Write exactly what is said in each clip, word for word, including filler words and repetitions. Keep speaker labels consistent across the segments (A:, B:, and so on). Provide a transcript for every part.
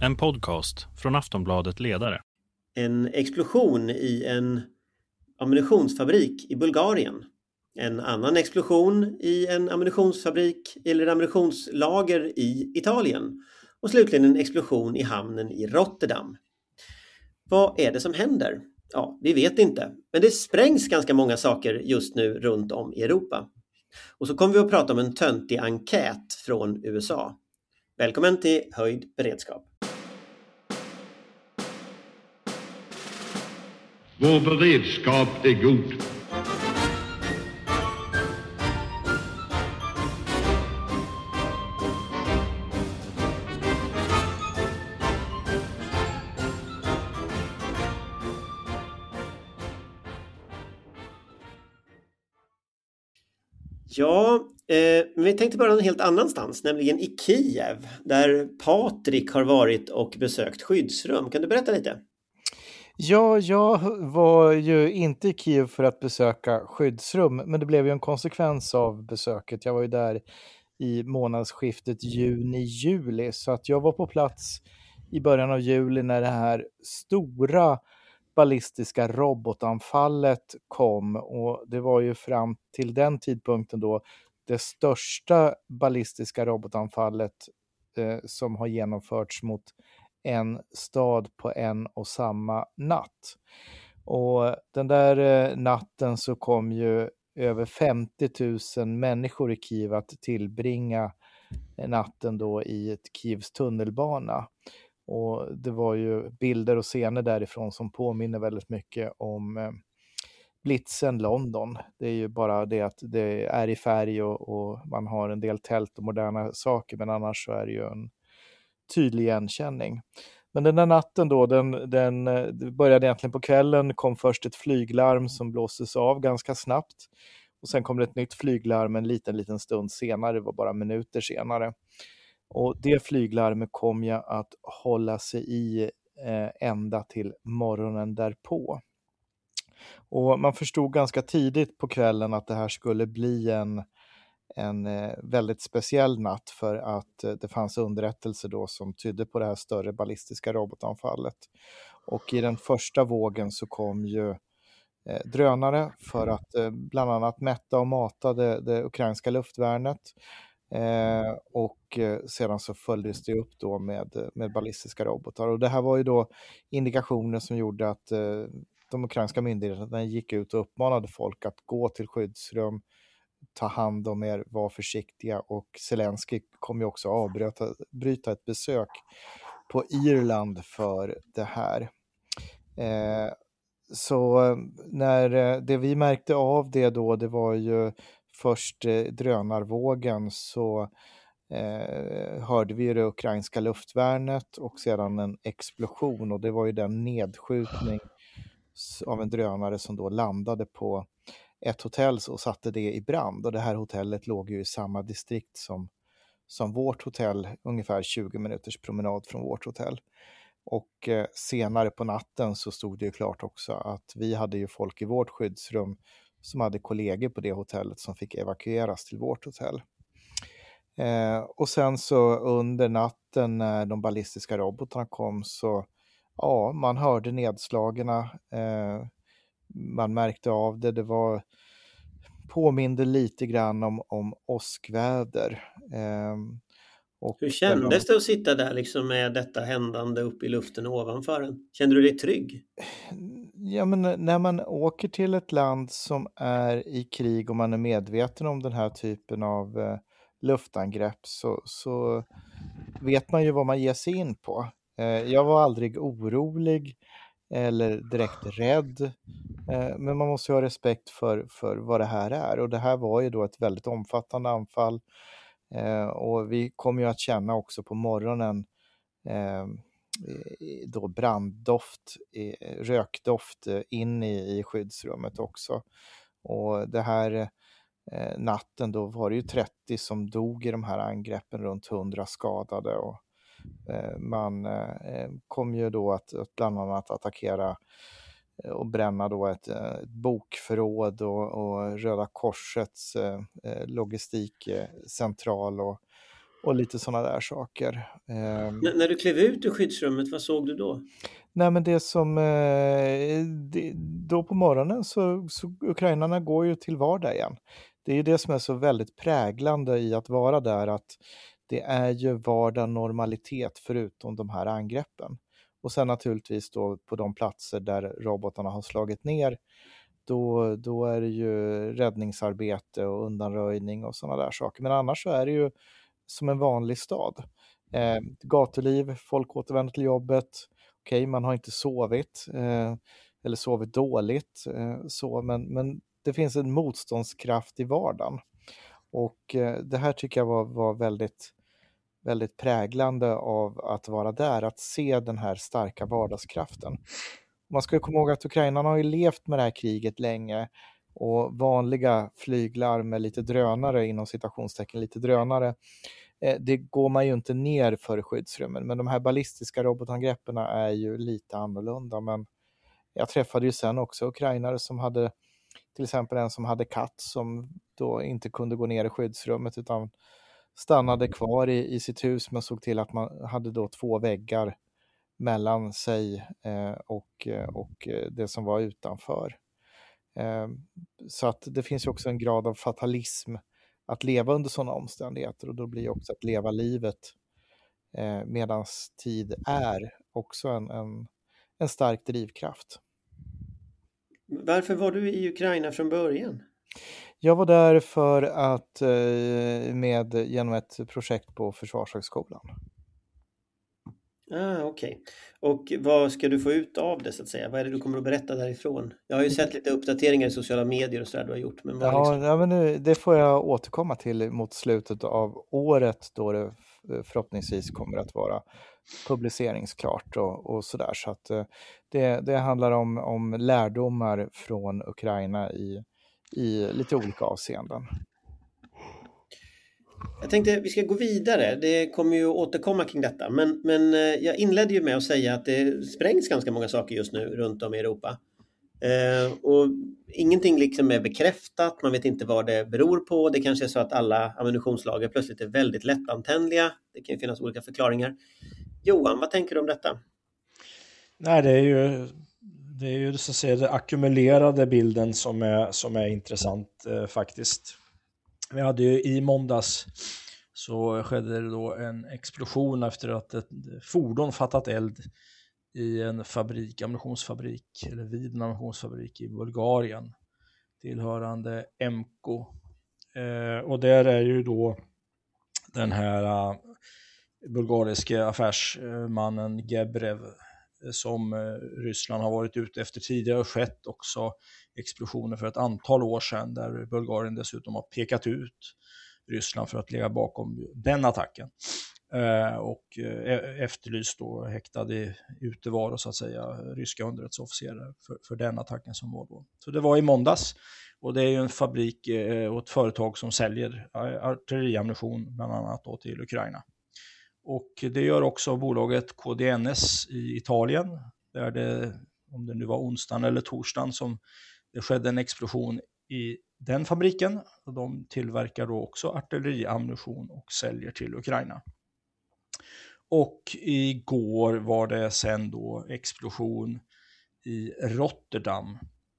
A: En podcast från Aftonbladet Ledare.
B: En explosion i en ammunitionsfabrik i Bulgarien. En annan explosion i en ammunitionsfabrik eller ammunitionslager i Italien. Och slutligen en explosion i hamnen i Rotterdam. Vad är det som händer? Ja, vi vet inte. Men det sprängs ganska många saker just nu runt om i Europa. Och så kommer vi att prata om en töntig enkät från U S A. Välkommen till Höjd beredskap.
C: Vår beredskap är god.
B: Ja, eh, men vi tänkte börja någon helt annanstans, nämligen i Kiev, där Patrik har varit och besökt skyddsrum. Kan du berätta lite?
D: Ja, jag var ju inte i Kiev för att besöka skyddsrum, men det blev ju en konsekvens av besöket. Jag var ju där i månadsskiftet juni-juli, så att jag var på plats i början av juli när det här stora ballistiska robotanfallet kom, och det var ju fram till den tidpunkten då det största ballistiska robotanfallet eh, som har genomförts mot en stad på en och samma natt. Och den där eh, natten så kom ju över femtio tusen människor i Kiev att tillbringa natten då i ett Kievs tunnelbana. Och det var ju bilder och scener därifrån som påminner väldigt mycket om eh, Blitzen London. Det är ju bara det att det är i färg och, och man har en del tält och moderna saker, men annars så är det ju en tydlig igenkänning. Men den där natten då, den, den började egentligen på kvällen, kom först ett flyglarm som blåstes av ganska snabbt. Och sen kom det ett nytt flyglarm en liten, liten stund senare, det var bara minuter senare. Och det flyglarmet kom jag att hålla sig i eh, ända till morgonen därpå. Och man förstod ganska tidigt på kvällen att det här skulle bli en, en eh, väldigt speciell natt, för att eh, det fanns underrättelser då som tydde på det här större ballistiska robotanfallet. Och i den första vågen så kom ju eh, drönare för att eh, bland annat mätta och mata det, det ukrainska luftvärnet. Eh, och eh, sedan så följdes det upp då med, med ballistiska robotar. Och det här var ju då indikationer som gjorde att eh, de ukrainska myndigheterna gick ut och uppmanade folk att gå till skyddsrum, ta hand om er, var försiktiga, och Zelensky kom ju också avbryta bryta ett besök på Irland för det här. Eh, så när det vi märkte av det då, det var ju först eh, drönarvågen, så eh, hörde vi det ukrainska luftvärnet och sedan en explosion, och det var ju den nedskjutning av en drönare som då landade på ett hotell och satte det i brand. Och det här hotellet låg ju i samma distrikt som, som vårt hotell, ungefär tjugo minuters promenad från vårt hotell. Och eh, senare på natten så stod det ju klart också att vi hade ju folk i vårt skyddsrum som hade kollegor på det hotellet som fick evakueras till vårt hotell. Eh, och sen så under natten när de ballistiska robotarna kom, så ja, man hörde nedslagerna, eh, man märkte av det, det var påminde lite grann om, om åskväder. Eh, och
B: Hur kändes det att sitta där liksom med detta händande uppe i luften ovanför en? Kände du dig trygg?
D: Ja, men när man åker till ett land som är i krig och man är medveten om den här typen av eh, luftangrepp, så, så vet man ju vad man ger sig in på. Eh, jag var aldrig orolig eller direkt rädd, eh, men man måste ju ha respekt för, för vad det här är. Och det här var ju då ett väldigt omfattande anfall. Eh, och vi kom ju att känna också på morgonen eh, då branddoft, rökdoft in i, i skyddsrummet också. Och det här eh, natten då var det ju trettio som dog i de här angreppen, runt hundra skadade, och eh, man eh, kom ju då att, att bland annat attackera och bränna då ett, ett bokförråd och, och Röda Korsets eh, logistikcentral och och lite sådana där saker. Eh,
B: N- när du klev ut ur skyddsrummet, vad såg du då?
D: Nej, men det som eh, det, då på morgonen så, så ukrainarna går ju till vardag igen. Det är ju det som är så väldigt präglande i att vara där, att det är ju vardag normalitet förutom de här angreppen. Och sen naturligtvis då på de platser där robotarna har slagit ner, då, då är det ju räddningsarbete och undanröjning och sådana där saker. Men annars så är det ju som en vanlig stad. Eh, gatuliv, folk återvänder till jobbet. Okej, okay, man har inte sovit eh, eller sovit dåligt, eh, så, men, men det finns en motståndskraft i vardagen. Och eh, det här tycker jag var, var väldigt, väldigt präglande av att vara där, att se den här starka vardagskraften. Man ska komma ihåg att ukrainarna har ju levt med det här kriget länge, och vanliga flyglarm med lite drönare, inom citationstecken lite drönare, det går man ju inte ner för skyddsrummen, men de här ballistiska robotangreppen är ju lite annorlunda. Men jag träffade ju sen också ukrainare som hade, till exempel en som hade katt som då inte kunde gå ner i skyddsrummet utan stannade kvar i, i sitt hus, men såg till att man hade då två väggar mellan sig eh, och, och det som var utanför. Eh, så att det finns ju också en grad av fatalism att leva under sådana omständigheter, och då blir också att leva livet eh, medans tid är också en, en, en stark drivkraft.
B: Varför var du i Ukraina från början?
D: Jag var där för att eh, med genom ett projekt på Försvarshögskolan.
B: Ah, okej. Okay. Och vad ska du få ut av det, så att säga? Vad är det du kommer att berätta därifrån? Jag har ju sett lite uppdateringar i sociala medier och sådär du har gjort. Men vad
D: ja,
B: liksom...
D: ja, men nu, det får jag återkomma till mot slutet av året, då det förhoppningsvis kommer att vara publiceringsklart och, och sådär. Så att det, det handlar om, om lärdomar från Ukraina i, i lite olika avseenden.
B: Jag tänkte vi ska gå vidare, det kommer ju återkomma kring detta, men, men jag inledde ju med att säga att det sprängs ganska många saker just nu runt om i Europa. Eh, och ingenting liksom är bekräftat, man vet inte vad det beror på, det kanske är så att alla ammunitionslager plötsligt är väldigt lättantändliga, det kan ju finnas olika förklaringar. Johan, vad tänker du om detta?
E: Nej, det är ju, det är ju så att säga den ackumulerade bilden som är, som är intressant eh, faktiskt. Vi hade ju i måndags så skedde det då en explosion efter att ett fordon fattat eld i en fabrik, ammunitionsfabrik, eller vid en ammunitionsfabrik i Bulgarien, tillhörande M K. Eh, och där är ju då den här uh, bulgariska affärsmannen Gebrev, som eh, Ryssland har varit ute efter tidigare, och skett också explosioner för ett antal år sedan där Bulgarien dessutom har pekat ut Ryssland för att ligga bakom den attacken eh, och eh, efterlyst då häktade utevaro, så att säga, ryska underrättelseofficerare för, för den attacken som var då. Så det var i måndags, och det är ju en fabrik eh, och ett företag som säljer artilleriammunition bland annat då till Ukraina. Och det gör också bolaget K D N S i Italien, där det, om det nu var onsdagen eller torsdagen, som det skedde en explosion i den fabriken. Och de tillverkar då också artilleriammunition och säljer till Ukraina. Och igår var det sen då explosion i Rotterdam.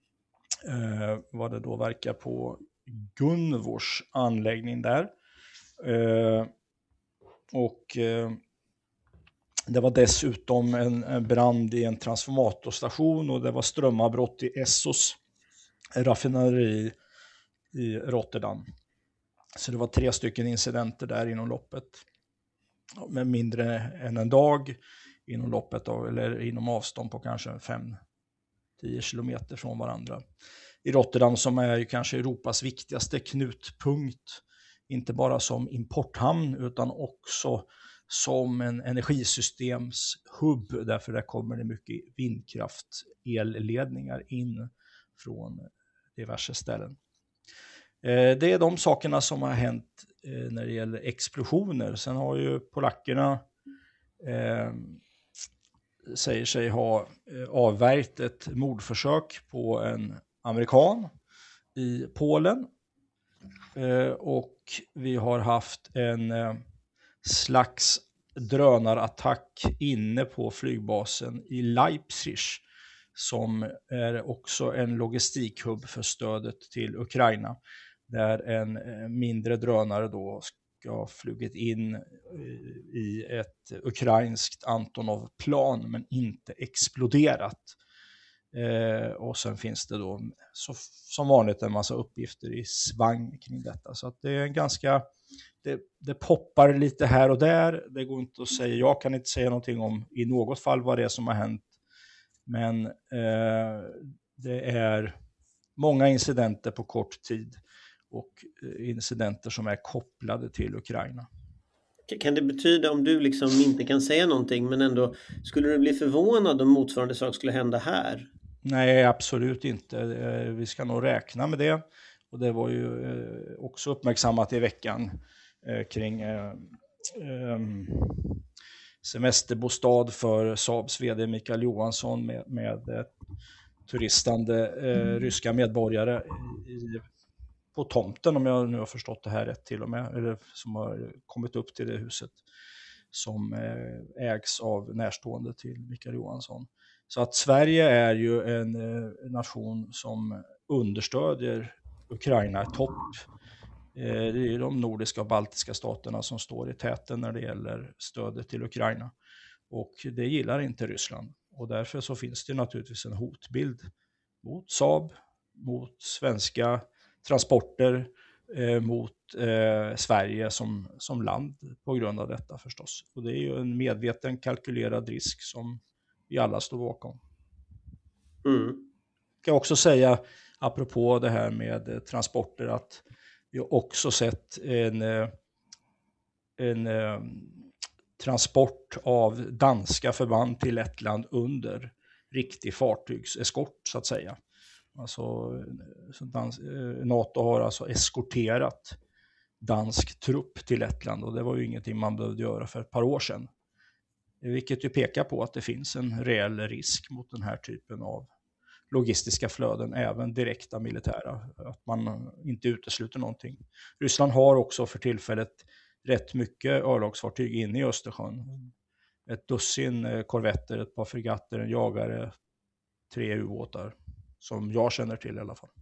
E: Eh, vad det då verkar på Gunvors anläggning där. Eh, och eh, det var dessutom en, en brand i en transformatorstation, och det var strömavbrott i Essos raffinaderi i Rotterdam. Så det var tre stycken incidenter där inom loppet med mindre än en dag, inom loppet av, eller inom avstånd på kanske fem till tio kilometer från varandra. I Rotterdam, som är ju kanske Europas viktigaste knutpunkt, inte bara som importhamn utan också som en energisystemshubb, därför där kommer det mycket vindkraft, elledningar in från diverse ställen. Det är de sakerna som har hänt när det gäller explosioner. Sen har ju polackerna eh, säger sig ha avvärjt ett mordförsök på en amerikan i Polen. Eh, och vi har haft en eh, slags drönarattack inne på flygbasen i Leipzig, som är också en logistikhubb för stödet till Ukraina, där en mindre drönare då ska ha flugit in i ett ukrainskt Antonov-plan men inte exploderat. Eh, och sen finns det då så, som vanligt en massa uppgifter i svang kring detta. Så att det är en ganska, det, det poppar lite här och där. Det går inte att säga, jag kan inte säga någonting om i något fall vad det är som har hänt. Men eh, det är många incidenter på kort tid och incidenter som är kopplade till Ukraina.
B: Kan det betyda, om du liksom inte kan säga någonting, men ändå, skulle du bli förvånad om motsvarande sak skulle hända här?
E: Nej, absolut inte. Vi ska nog räkna med det. Och det var ju också uppmärksammat i veckan kring semesterbostad för Saabs vd Mikael Johansson med, med turistande eh, ryska medborgare i, på tomten, om jag nu har förstått det här rätt till och med, eller som har kommit upp till det huset som eh, ägs av närstående till Mikael Johansson. Så att Sverige är ju en eh, nation som understödjer Ukraina i topp. Eh, det är ju de nordiska och baltiska staterna som står i täten när det gäller stödet till Ukraina. Och det gillar inte Ryssland. Och därför så finns det naturligtvis en hotbild mot Saab, mot svenska transporter, eh, mot eh, Sverige som, som land på grund av detta förstås. Och det är ju en medveten kalkylerad risk som vi alla står bakom.
B: Mm.
E: Jag kan också säga, apropå det här med eh, transporter, att vi har också sett en, eh, en eh, transport av danska förband till Lettland under riktig fartygseskort så att säga. Alltså, dans, NATO har alltså eskorterat dansk trupp till Lettland, och det var ju ingenting man behövde göra för ett par år sedan. Vilket ju pekar på att det finns en reell risk mot den här typen av logistiska flöden, även direkta militära, att man inte utesluter någonting. Ryssland har också för tillfället rätt mycket örlogsfartyg inne i Östersjön. Ett dussin korvetter, ett par fregatter, en jagare, tre ubåtar. Som jag känner till i alla fall.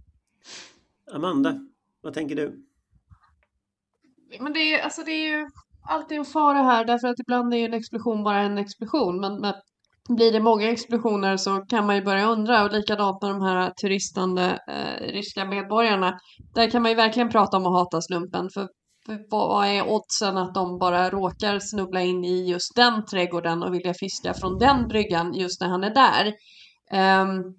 B: Amanda, vad tänker du?
F: Men det är, alltså det är ju alltid en fara här, därför att ibland är ju en explosion bara en explosion. Men, men blir det många explosioner så kan man ju börja undra. Och likadant med de här turistande eh, ryska medborgarna. Där kan man ju verkligen prata om att hata slumpen. För, för vad är oddsen att de bara råkar snubbla in i just den trädgården och vilja fiska från den bryggan just när han är där. Um,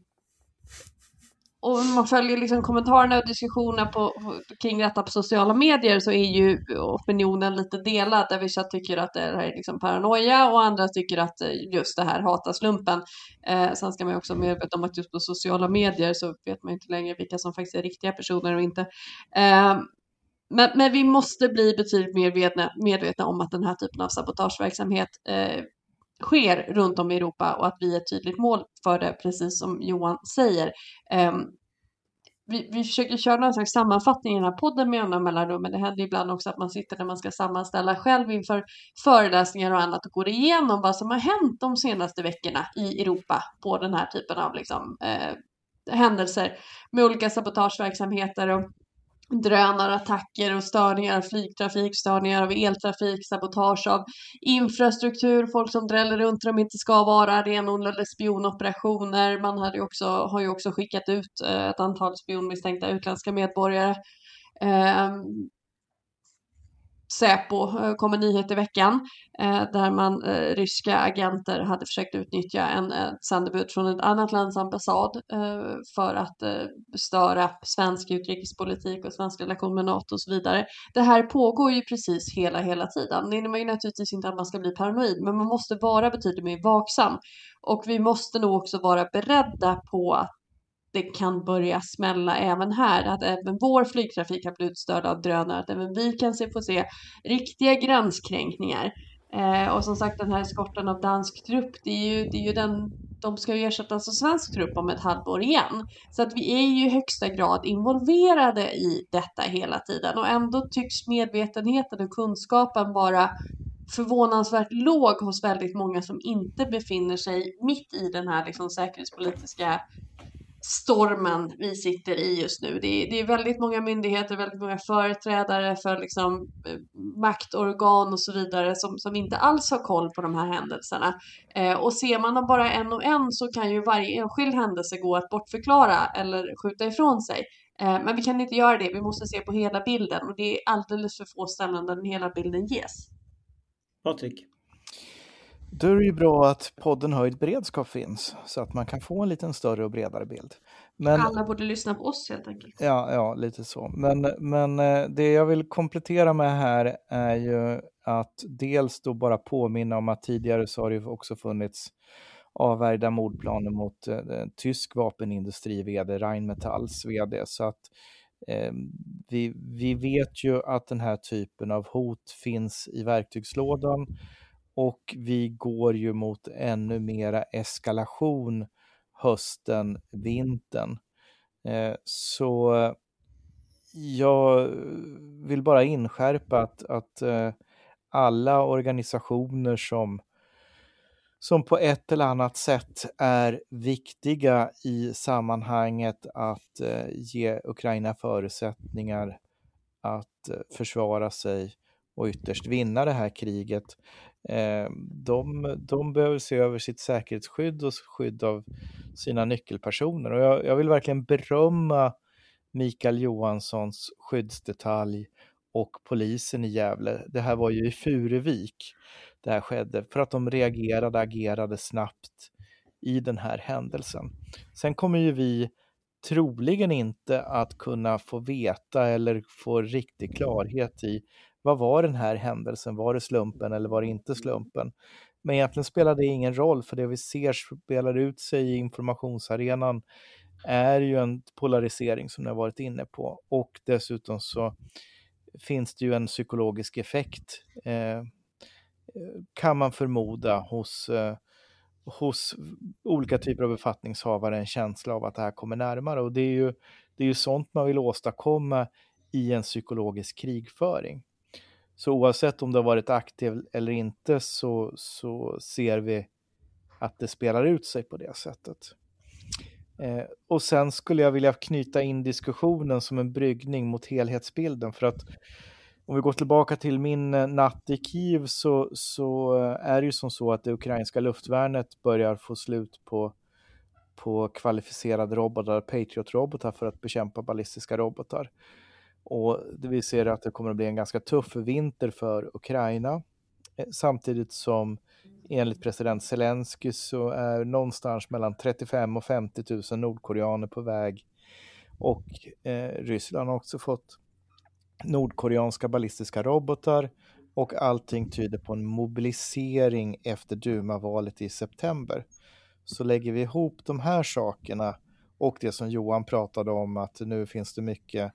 F: Och om man följer liksom kommentarerna och diskussionerna på, kring detta på sociala medier, så är ju opinionen lite delad. Där vissa tycker att det här är liksom paranoia och andra tycker att just det här hatar slumpen. Eh, sen ska man ju också medveta om att just på sociala medier så vet man inte längre vilka som faktiskt är riktiga personer och inte. Eh, men, men vi måste bli betydligt mer medvetna, medvetna om att den här typen av sabotageverksamhet eh, sker runt om i Europa, och att vi är ett tydligt mål för det, precis som Johan säger. Um, vi, vi försöker köra någon slags sammanfattning i den här podden med andra mellanrum, men det händer ibland också att man sitter när man ska sammanställa själv inför föreläsningar och annat och går igenom vad som har hänt de senaste veckorna i Europa på den här typen av liksom, eh, händelser med olika sabotageverksamheter och drönarattacker och störningar av flygtrafik, störningar av eltrafik, sabotage av infrastruktur, folk som dräller runt där de inte ska vara, renodlade spionoperationer. Man hade ju också, har ju också skickat ut ett antal spionmisstänkta utländska medborgare. Eh, Säpo kom en nyhet i veckan eh, där man eh, ryska agenter hade försökt utnyttja en eh, sändebud från ett annat lands ambassad eh, för att eh, störa svensk utrikespolitik och svensk relation med NATO och så vidare. Det här pågår ju precis hela hela tiden. Det innebär ju naturligtvis inte att man ska bli paranoid, men man måste vara betydligt mer vaksam, och vi måste nog också vara beredda på att det kan börja smälla även här, att även vår flygtrafik har blivit störd av drönare, att även vi kan se, få se riktiga gränskränkningar. Eh, och som sagt, den här eskorten av dansk trupp, det är ju, det är ju den de ska ju ersättas av svensk trupp om ett halvår igen. Så att vi är ju i högsta grad involverade i detta hela tiden. Och ändå tycks medvetenheten och kunskapen vara förvånansvärt låg hos väldigt många som inte befinner sig mitt i den här liksom säkerhetspolitiska stormen vi sitter i just nu. Det är, det är väldigt många myndigheter, väldigt många företrädare för liksom maktorgan och så vidare som, som inte alls har koll på de här händelserna. Eh, och ser man dem bara en och en så kan ju varje enskild händelse gå att bortförklara eller skjuta ifrån sig. Eh, men vi kan inte göra det, vi måste se på hela bilden och det är alldeles för få ställen där den hela bilden ges.
B: Patrik?
D: Då är det ju bra att podden Höjd beredskap finns så att man kan få en liten större och bredare bild. Men,
F: alla borde lyssna på oss helt enkelt.
D: Ja, ja lite så. Men, men det jag vill komplettera med här är ju att dels då bara påminna om att tidigare så har det också funnits avvärjda mordplaner mot eh, tysk vapenindustri-vd Rheinmetalls vd. Så att eh, vi, vi vet ju att den här typen av hot finns i verktygslådan. Och vi går ju mot ännu mera eskalation hösten, vintern. Eh, så jag vill bara inskärpa att, att eh, alla organisationer som, som på ett eller annat sätt är viktiga i sammanhanget att eh, ge Ukraina förutsättningar att eh, försvara sig och ytterst vinna det här kriget. Eh, de, de behöver se över sitt säkerhetsskydd och skydd av sina nyckelpersoner. Och jag, jag vill verkligen berömma Mikael Johanssons skyddsdetalj och polisen i Gävle. Det här var ju i Furuvik det här skedde, för att de reagerade, agerade snabbt i den här händelsen. Sen kommer ju vi troligen inte att kunna få veta eller få riktig klarhet i vad var den här händelsen, var det slumpen eller var det inte slumpen. Men egentligen spelar det ingen roll, för det vi ser spelar ut sig i informationsarenan är ju en polarisering som ni har varit inne på. Och dessutom så finns det ju en psykologisk effekt, eh, kan man förmoda, hos, eh, hos olika typer av befattningshavare, en känsla av att det här kommer närmare. Och det är ju, det är ju sånt man vill åstadkomma i en psykologisk krigföring. Så oavsett om det har varit aktiv eller inte så, så ser vi att det spelar ut sig på det sättet. Eh, och sen skulle jag vilja knyta in diskussionen som en bryggning mot helhetsbilden, för att om vi går tillbaka till min natt i Kiev så, så är det ju som så att det ukrainska luftvärnet börjar få slut på, på kvalificerade robotar, Patriot-robotar, för att bekämpa ballistiska robotar. Och vi ser att det kommer att bli en ganska tuff vinter för Ukraina. Samtidigt som enligt president Zelensky så är någonstans mellan trettiofem och femtio tusen nordkoreaner på väg. Och eh, Ryssland har också fått nordkoreanska ballistiska robotar. Och allting tyder på en mobilisering efter Duma-valet i september. Så lägger vi ihop de här sakerna och det som Johan pratade om, att nu finns det mycket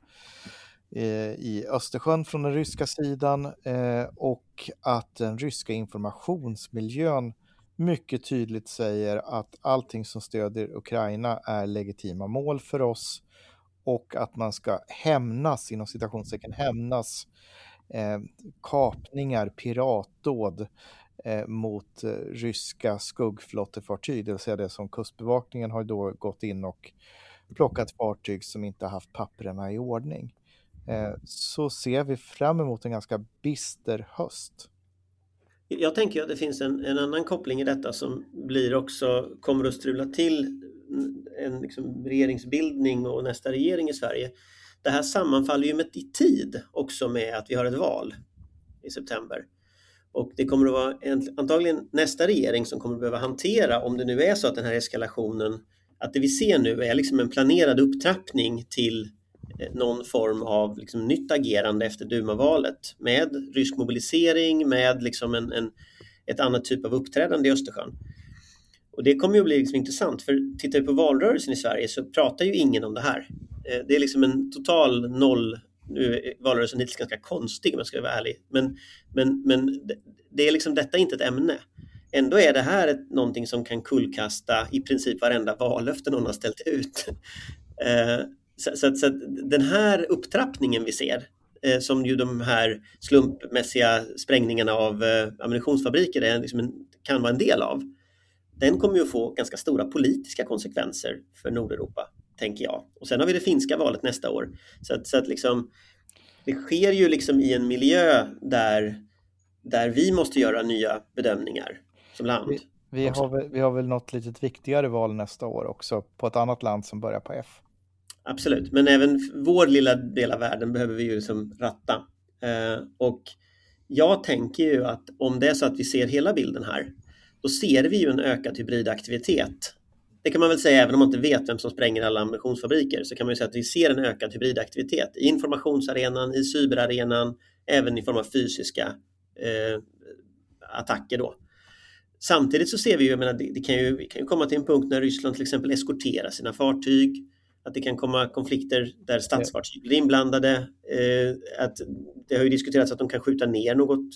D: i Östersjön från den ryska sidan eh, och att den ryska informationsmiljön mycket tydligt säger att allting som stödjer Ukraina är legitima mål för oss och att man ska hämnas, inom citationstecken hämnas, eh, kapningar, piratdåd eh, mot eh, ryska skuggflottefartyg, det vill säga det som kustbevakningen har då gått in och plockat fartyg som inte haft papperna i ordning. Så ser vi fram emot en ganska bister höst.
B: Jag tänker att det finns en, en annan koppling i detta som blir också, kommer att strula till en liksom regeringsbildning och nästa regering i Sverige. Det här sammanfaller ju med i tid också med att vi har ett val i september. Och det kommer att vara en, antagligen nästa regering som kommer att behöva hantera, om det nu är så att den här eskalationen, att det vi ser nu är liksom en planerad upptrappning till någon form av liksom nytt agerande efter Duma-valet med rysk mobilisering, med liksom en, en, ett annat typ av uppträdande i Östersjön. Och det kommer ju bli liksom intressant, för tittar vi på valrörelsen i Sverige så pratar ju ingen om det här. Det är liksom en total noll, nu är valrörelsen hittills ganska konstig om jag ska vara ärlig, men, men, men det är liksom, detta är inte ett ämne. ändå är det här ett, någonting som kan kullkasta i princip varenda vallöfte någon har ställt ut. Eh, så, så, så den här upptrappningen vi ser, eh, som ju de här slumpmässiga sprängningarna av eh, ammunitionsfabriker är liksom en, kan vara en del av, den kommer ju att få ganska stora politiska konsekvenser för Nordeuropa, tänker jag. Och sen har vi det finska valet nästa år. Så att, så att liksom, det sker ju liksom i en miljö där, där vi måste göra nya bedömningar som land.
D: Vi, vi, har väl, vi har väl något lite viktigare val nästa år också på ett annat land som börjar på F.
B: Absolut, men även vår lilla del av världen behöver vi ju liksom ratta. Eh, och jag tänker ju att om det är så att vi ser hela bilden här, då ser vi ju en ökad hybridaktivitet. Det kan man väl säga, även om man inte vet vem som spränger alla ammunitionsfabriker, så kan man ju säga att vi ser en ökad hybridaktivitet i informationsarenan, i cyberarenan, även i form av fysiska eh, attacker då. Samtidigt så ser vi ju, jag menar, det, det kan ju, vi kan ju komma till en punkt när Ryssland till exempel eskorterar sina fartyg, att det kan komma konflikter där statsfartyg blir inblandade, eh, att det har ju diskuterats att de kan skjuta ner något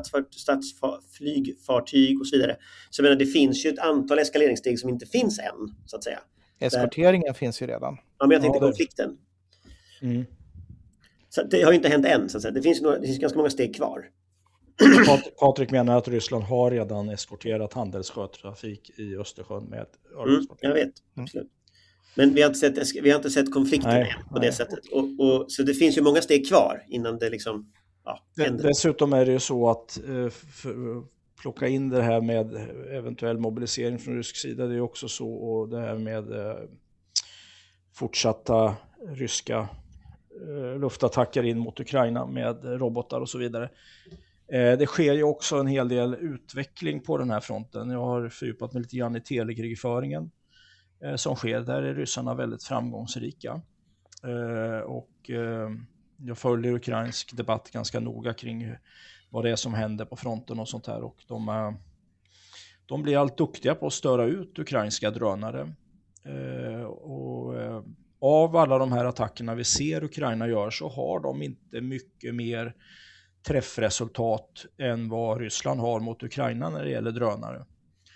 B: statsflygfartyg och så vidare. Så jag menar, det finns ju ett antal eskaleringssteg som inte finns än, så att säga.
D: Eskorteringen där, finns ju redan.
B: Ja, men jag tänkte
E: ja, det...
B: konflikten.
E: Mm.
B: Så det har ju inte hänt än, så att säga. Det finns, några, det finns ganska många steg kvar.
E: Patrik menar att Ryssland har redan eskorterat handelssjötrafik i Östersjön med ett
B: mm, jag vet, absolut. Men vi har inte sett, vi har inte sett konflikten nej, än på nej. det sättet. Och, och, så det finns ju många steg kvar innan det liksom ja, händer.
E: Dessutom är det ju så att eh, för, plocka in det här med eventuell mobilisering från rysk sida, det är också så, och det här med eh, fortsatta ryska eh, luftattacker in mot Ukraina med robotar och så vidare. Eh, det sker ju också en hel del utveckling på den här fronten. Jag har fördjupat mig lite grann i telekrigföringen som sker. Där är ryssarna väldigt framgångsrika. Eh, och eh, jag följer ukrainsk debatt ganska noga kring vad det är som händer på fronten och sånt här. Och de, eh, de blir allt duktiga på att störa ut ukrainska drönare. Eh, och eh, av alla de här attackerna vi ser Ukraina gör, så har de inte mycket mer träffresultat än vad Ryssland har mot Ukraina när det gäller drönare.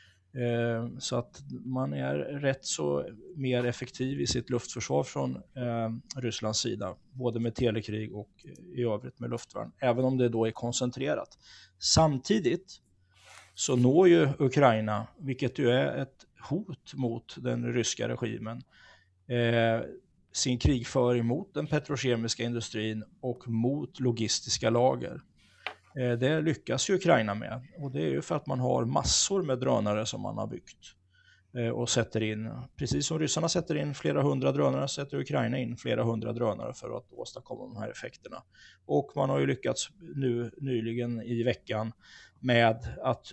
E: Så att man är rätt så mer effektiv i sitt luftförsvar från eh, Rysslands sida, både med telekrig och i övrigt med luftvärn, även om det då är koncentrerat. Samtidigt så når ju Ukraina, vilket ju är ett hot mot den ryska regimen, eh, sin krigföring mot den petrokemiska industrin och mot logistiska lager. Det lyckas ju Ukraina med, och det är ju för att man har massor med drönare som man har byggt och sätter in, precis som ryssarna sätter in flera hundra drönare, sätter Ukraina in flera hundra drönare för att åstadkomma de här effekterna. Och man har ju lyckats nu nyligen i veckan med att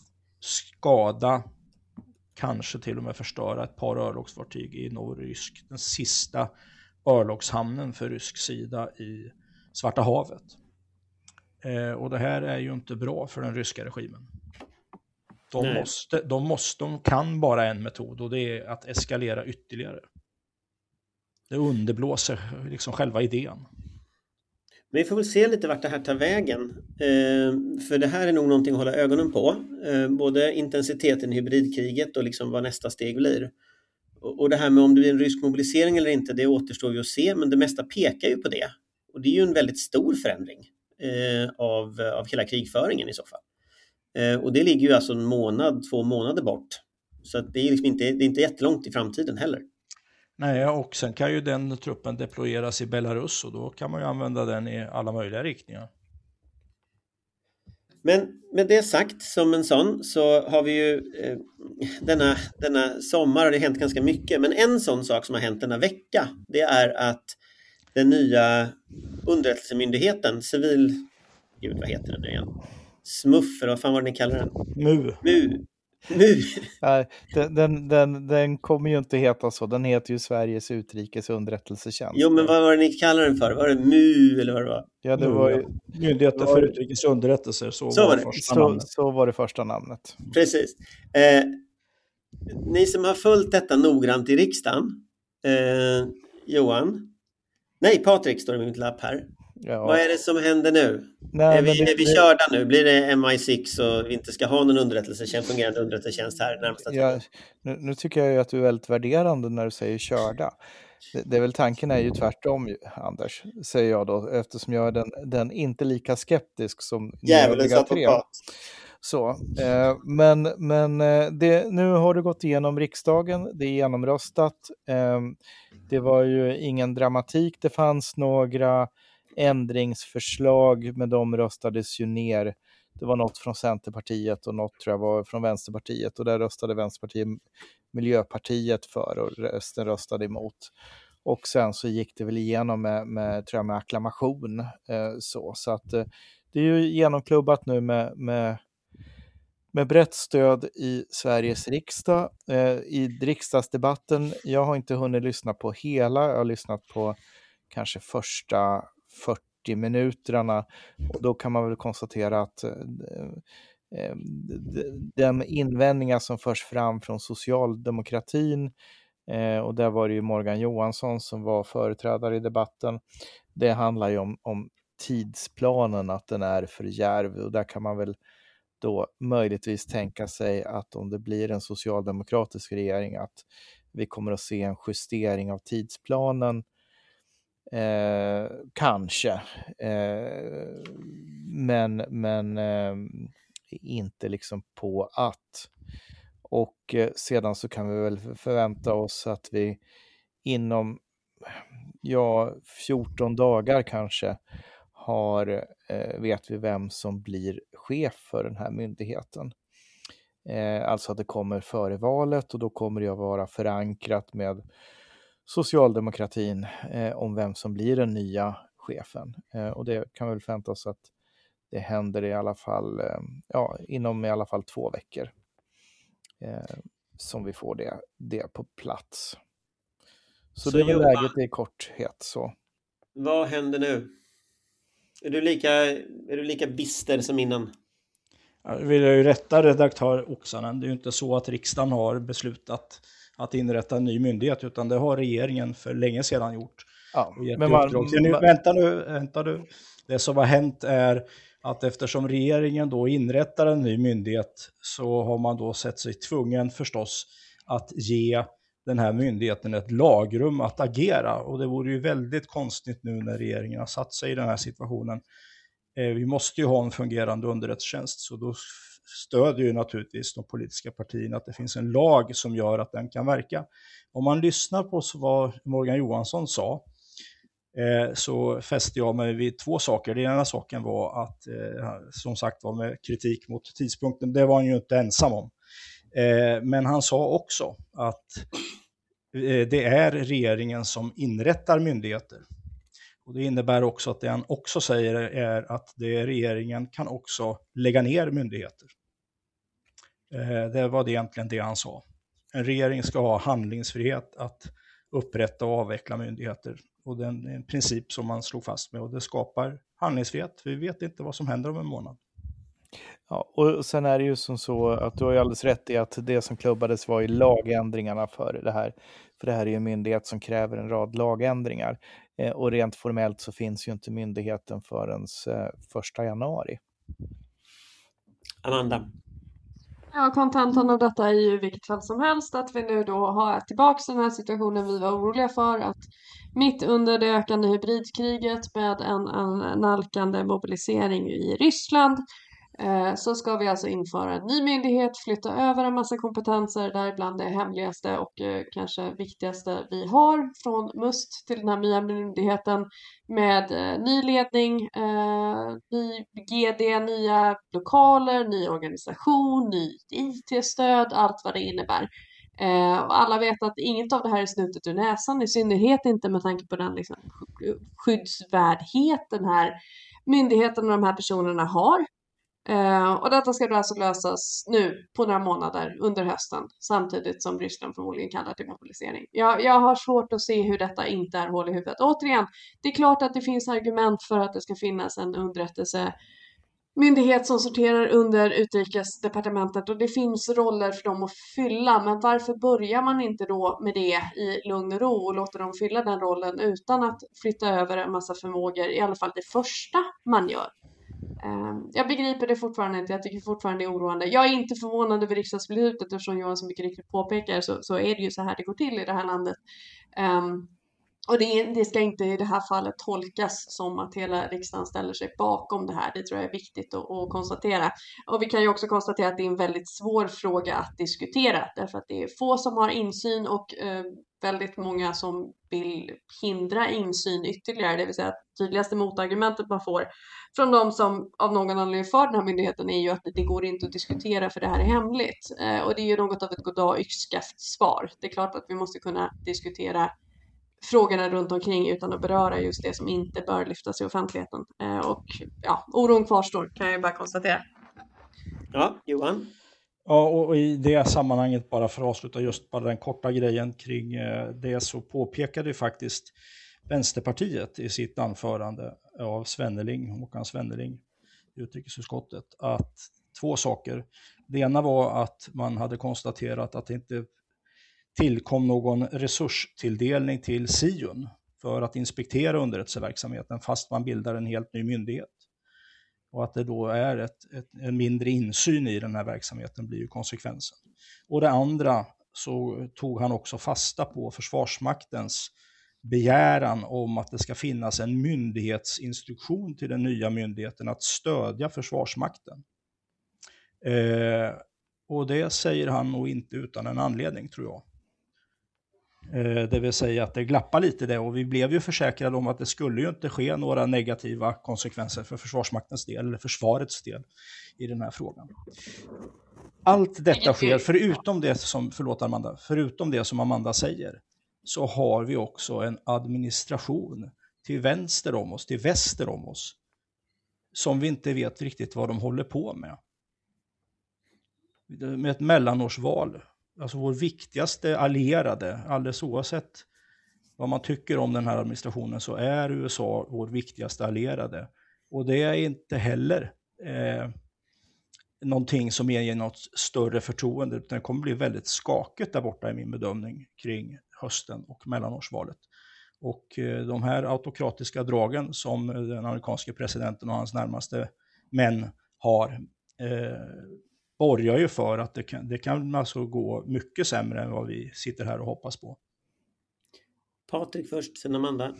E: skada, kanske till och med förstöra ett par örlogsfartyg i Norrysk, den sista örlogshamnen för rysk sida i Svarta havet. Eh, och det här är ju inte bra för den ryska regimen. De, måste, de, måste, de kan bara en metod, och det är att eskalera ytterligare. Det underblåser liksom själva idén.
B: Men vi får väl se lite vart det här tar vägen. Eh, för det här är nog någonting att hålla ögonen på. Eh, både intensiteten i hybridkriget och liksom vad nästa steg blir. Och, och det här med om det blir en rysk mobilisering eller inte, det återstår ju att se. Men det mesta pekar ju på det. Och det är ju en väldigt stor förändring eh, av, av hela krigföringen i så fall. Eh, och det ligger ju alltså en månad, två månader bort. Så att det är liksom inte, det är inte jättelångt i framtiden heller.
E: Nej, och sen kan ju den truppen deployeras i Belarus, och då kan man ju använda den i alla möjliga riktningar.
B: Men med det sagt, som en sån, så har vi ju eh, denna, denna sommar har det hänt ganska mycket. Men en sån sak som har hänt denna vecka, det är att den nya underrättelsemyndigheten, civil, gud vad heter den nu igen? Smuffer, vad fan var det ni kallar den?
E: Mu.
B: Mu. Nu.
D: Nej, den, den, den, den kommer ju inte heta så. Den heter ju Sveriges utrikes underrättelsetjänst.
B: Jo, men vad var det ni kallade den för? Var det M U eller vad det var?
D: Ja, det var ju...
E: Myndigheten för utrikes underrättelser. Så,
B: så
E: var
B: var
E: det,
B: det.
E: Första
D: så,
E: namnet.
D: så var det första namnet.
B: Precis. Eh, ni som har följt detta noggrant i riksdagen, eh, Johan, nej Patrik står det i mitt lapp här.
D: Ja.
B: Vad är det som händer nu?
D: Nej,
B: är vi,
D: men det,
B: är vi
D: det,
B: körda nu? Blir det M I sex och vi inte ska ha någon underrättelsetjänst, fungerande underrättelsetjänst här närmsta tiden?
D: ja, nu, nu tycker jag ju att du är väldigt värderande när du säger körda. Det, det är väl tanken är ju tvärtom, ju, Anders, säger jag då, eftersom jag är den, den inte lika skeptisk som
B: Djävulens
D: övriga tre.
B: advokat.
D: Så, eh, men men eh, det, nu har det gått igenom riksdagen, det är genomröstat. Eh, det var ju ingen dramatik, det fanns några ändringsförslag, men de röstades ju ner. Det var något från Centerpartiet och något tror jag var från Vänsterpartiet, och där röstade Vänsterpartiet Miljöpartiet för och resten röstade emot. Och sen så gick det väl igenom med, med, tror jag, med akklamation. Eh, så så att eh, det är ju genomklubbat nu med, med, med brett stöd i Sveriges riksdag. Eh, I riksdagsdebatten, jag har inte hunnit lyssna på hela, jag har lyssnat på kanske första fyrtio minuterna, och då kan man väl konstatera att eh, den invändningar som förs fram från socialdemokratin, eh, och där var det ju Morgan Johansson som var företrädare i debatten, det handlar ju om, om tidsplanen, att den är för djärv, och där kan man väl då möjligtvis tänka sig att om det blir en socialdemokratisk regering att vi kommer att se en justering av tidsplanen. Eh, kanske eh, men, men eh, inte liksom på att, och eh, sedan så kan vi väl förvänta oss att vi inom ja, fjorton dagar kanske har, eh, vet vi vem som blir chef för den här myndigheten. Eh, alltså att det kommer före valet, och då kommer det att vara förankrat med socialdemokratin eh, om vem som blir den nya chefen. Eh, och det kan vi väl förvänta oss att det händer i alla fall, eh, ja, inom i alla fall två veckor. Eh, som vi får det, det på plats. Så,
B: Så
D: det är väl
B: Johan,
D: läget i korthet så.
B: vad händer nu? Är du lika, är du lika bister som innan?
E: Jag vill ju rätta redaktör Oksanen. Det är ju inte så att riksdagen har beslutat att inrätta en ny myndighet, utan det har regeringen för länge sedan gjort.
D: Ja,
E: Och gett
D: men man,
E: uppdrag till nu.
D: man,
E: Vänta nu, vänta nu. Det som har hänt är att eftersom regeringen då inrättar en ny myndighet, så har man då sett sig tvungen förstås att ge den här myndigheten ett lagrum att agera. Och det vore ju väldigt konstigt nu när regeringen har satt sig i den här situationen. Eh, vi måste ju ha en fungerande underrättelsetjänst, så då stödjer ju naturligtvis de politiska partierna att det finns en lag som gör att den kan verka. Om man lyssnar på vad Morgan Johansson sa, eh, så fäste jag mig vid två saker. Den ena saken var att, eh, som sagt var med kritik mot tidpunkten, det var han ju inte ensam om. Eh, men han sa också att eh, det är regeringen som inrättar myndigheter. Och det innebär också att det han också säger är att det regeringen kan också lägga ner myndigheter. Eh, det var det egentligen det han sa. En regering ska ha handlingsfrihet att upprätta och avveckla myndigheter. Och det är en princip som man slog fast med, och det skapar handlingsfrihet. Vi vet inte vad som händer om en månad.
D: Ja, och sen är det ju som så att du har ju alldeles rätt i att det som klubbades var ju lagändringarna för det här. För det här är ju en myndighet som kräver en rad lagändringar. Eh, och rent formellt så finns ju inte myndigheten förrän eh, första januari.
B: Amanda?
F: Ja, kontentan av detta är ju i vilket fall som helst att vi nu då har tillbaka den här situationen vi var oroliga för, att mitt under det ökande hybridkriget med en, en nalkande mobilisering i Ryssland eh, så ska vi alltså införa en ny myndighet, flytta över en massa kompetenser, däribland det hemligaste och eh, kanske viktigaste vi har från Must till den här nya myndigheten med eh, ny ledning, eh, ny G D, nya lokaler, ny organisation, ny I T-stöd, allt vad det innebär. Eh, och alla vet att inget av det här är snutet ur näsan, i synnerhet inte med tanke på den liksom, skyddsvärdhet den här myndigheten och de här personerna har. Uh, och detta ska då alltså lösas nu på några månader under hösten, samtidigt som Ryssland förmodligen kallar till mobilisering. Jag, jag har svårt att se hur detta inte är hål i huvudet. Återigen, det är klart att det finns argument för att det ska finnas en underrättelse myndighet som sorterar under utrikesdepartementet och det finns roller för dem att fylla, men varför börjar man inte då med det i lugn och ro och låter dem fylla den rollen utan att flytta över en massa förmågor, i alla fall det första man gör. Jag begriper det fortfarande inte, jag tycker fortfarande det är oroande. Jag är inte förvånad över riksdagsbeslutet, eftersom Johan så mycket riktigt påpekar så, så är det ju så här det går till i det här landet. Um, och det, det ska inte i det här fallet tolkas som att hela riksdagen ställer sig bakom det här. Det tror jag är viktigt att, att konstatera. Och vi kan ju också konstatera att det är en väldigt svår fråga att diskutera, därför att det är få som har insyn och uh, väldigt många som vill hindra insyn ytterligare. Det vill säga att tydligaste motargumentet man får från de som av någon anledning för den här myndigheten är ju att det går inte att diskutera för det här är hemligt. Eh, och det är ju något av ett goddag yxskaft svar. Det är klart att vi måste kunna diskutera frågorna runt omkring utan att beröra just det som inte bör lyftas i offentligheten. Eh, och ja, oron kvarstår kan jag bara konstatera.
B: Ja, Johan?
E: Ja, och i det sammanhanget, bara för att avsluta just bara den korta grejen kring det, så påpekade ju faktiskt Vänsterpartiet i sitt anförande av Svenneling, Håkan Svenneling i utrikesutskottet, att två saker. Det ena var att man hade konstaterat att det inte tillkom någon resurstilldelning till S I O N för att inspektera underrättelseverksamheten fast man bildar en helt ny myndighet. Och att det då är ett, ett, en mindre insyn i den här verksamheten blir ju konsekvensen. Och det andra, så tog han också fasta på Försvarsmaktens begäran om att det ska finnas en myndighetsinstruktion till den nya myndigheten att stödja Försvarsmakten. Eh, och det säger han nog inte utan en anledning, tror jag. Eh, det vill säga att det glappar lite det, och vi blev ju försäkrade om att det skulle ju inte ske några negativa konsekvenser för Försvarsmaktens del eller försvarets del i den här frågan. Allt detta sker, förutom det som, förlåt Amanda, förutom det som Amanda säger, så har vi också en administration till vänster om oss, till väster om oss, som vi inte vet riktigt vad de håller på med. Med ett mellanårsval, alltså vår viktigaste allierade, alldeles oavsett vad man tycker om den här administrationen, så är U S A vår viktigaste allierade. Och det är inte heller eh, någonting som ger något större förtroende, utan det kommer bli väldigt skakigt där borta i min bedömning kring hösten och mellanårsvalet. Och eh, de här autokratiska dragen som den amerikanske presidenten och hans närmaste män har eh, borgar ju för att det kan, det kan alltså gå mycket sämre än vad vi sitter här och hoppas på.
B: Patrik först, sen Amanda.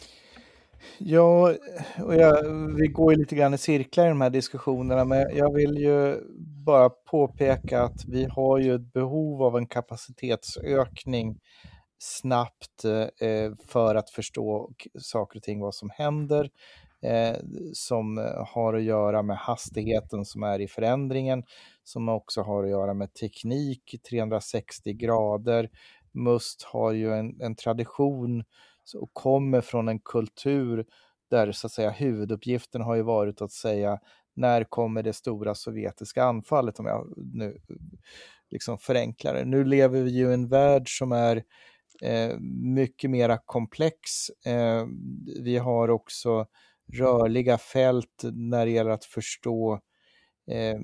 D: Ja, och jag, vi går ju lite grann i cirklar i de här diskussionerna, men jag vill ju bara påpeka att vi har ju ett behov av en kapacitetsökning snabbt eh, för att förstå saker och ting, vad som händer, eh, som har att göra med hastigheten som är i förändringen, som också har att göra med teknik, trehundrasextio grader. Must har ju en, en tradition och kommer från en kultur där så att säga huvuduppgiften har ju varit att säga när kommer det stora sovjetiska anfallet, om jag nu liksom förenklar det. Nu lever vi ju i en värld som är eh, mycket mera komplex. Eh, vi har också rörliga fält när det gäller att förstå eh,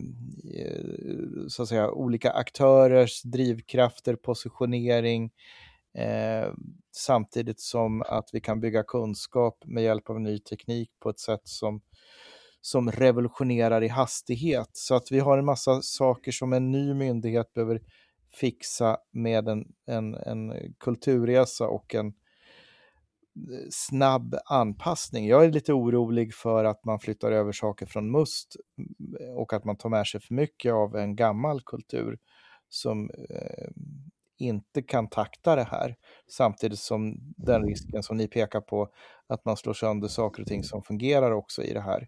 D: så att säga olika aktörers drivkrafter, positionering, Eh, samtidigt som att vi kan bygga kunskap med hjälp av ny teknik på ett sätt som, som revolutionerar i hastighet. Så att vi har en massa saker som en ny myndighet behöver fixa med en, en, en kulturresa och en snabb anpassning. Jag är lite orolig för att man flyttar över saker från Must och att man tar med sig för mycket av en gammal kultur som eh, inte kan takta det här, samtidigt som den risken som ni pekar på att man slår sönder saker och ting som fungerar också i det här.